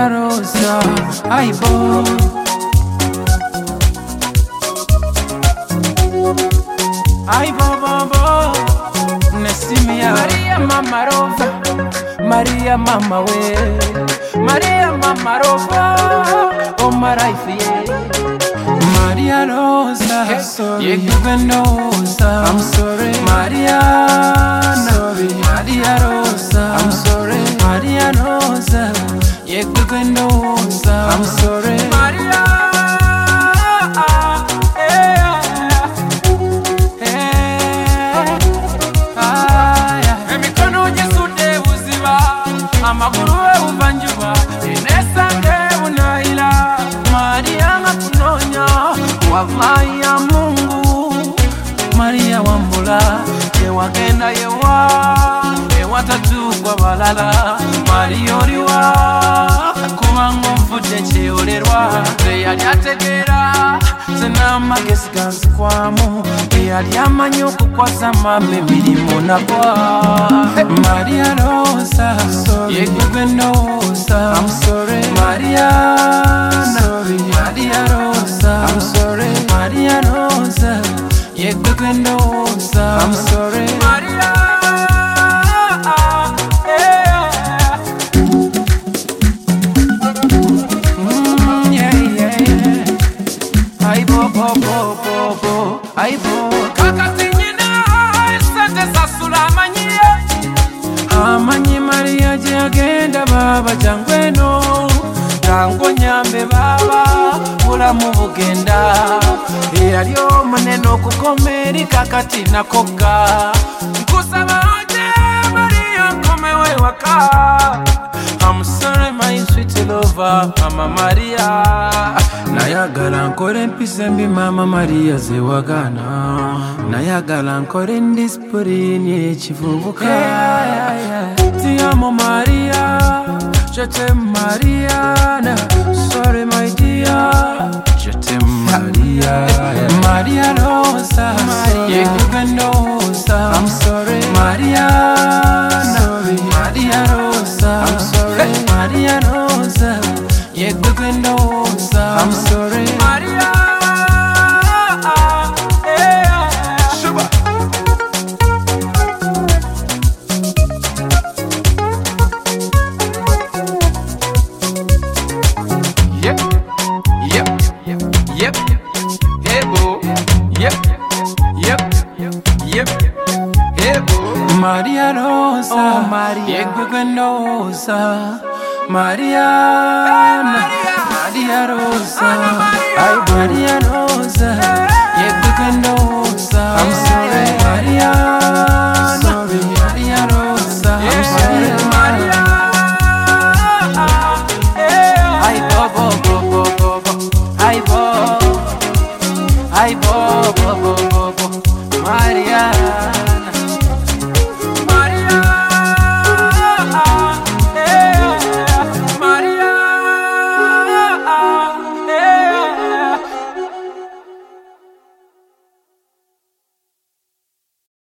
Maria Rosa, ay bo. Ay bo bo bo, Nessimia. Maria Mama Rosa, Maria Mama we, Maria Mama Rosa, oh Marifie. Maria Rosa, I'm sorry. Yeguvenosa, I'm sorry. Mariana, sorry. Maria Rosa, I'm sorry. Maria Rosa, Yeguvenosa, I'm sorry. Maria, emikono jisude uziba, amaguru ubanjuba, inesande unaila. Maria nakunonya, wallahi ya Mungu. Maria wambula, yewagenda yewatatu kwa balala. Maria oriwa, kubango mfude cheolerwa. Yali ategera, sena magesi gansi kwamu. Yali amanyoku kwa samame milimo nakwa. Maria Rosa, Yeguvenosa, I'm sorry. Mariana, sorry. Maria Rosa, I'm sorry. Maria Rosa, Yeguvenosa, I'm sorry. Maria, ay bo bo bo bo bo, ay bo. Kakati nyina, sente sasula amanyi Maria je agenda baba jangweno. Jango nyambe baba, bulamu bugenda. Yaliyo maneno kukomeri kakati nakoka. Nkusaba oje Maria komewe waka. I'm sorry my sweet lover, Mama Maria. Nayagala nkore mpisembi Mama Maria zewagana. Nayagala nkore ndispuri ekivubuka. Ti amo Maria, je t'aime Mariana. Sorry my dear, je t'aime Maria. Maria Rosa, Yeguvenosa, I'm sorry. Mariana, sorry. Maria Rosa, I'm sorry. Maria Rosa, Yeguvenosa, I'm sorry. Maria, Shuba. Yep, yep, yep, hey boo, yep, yep, yep, hey boo. Maria Rosa, oh Maria, Yeguvenosa, Mariana, Maria Rosa, ay Maria Rosa, Yeguvenosa, I'm sorry. Maria.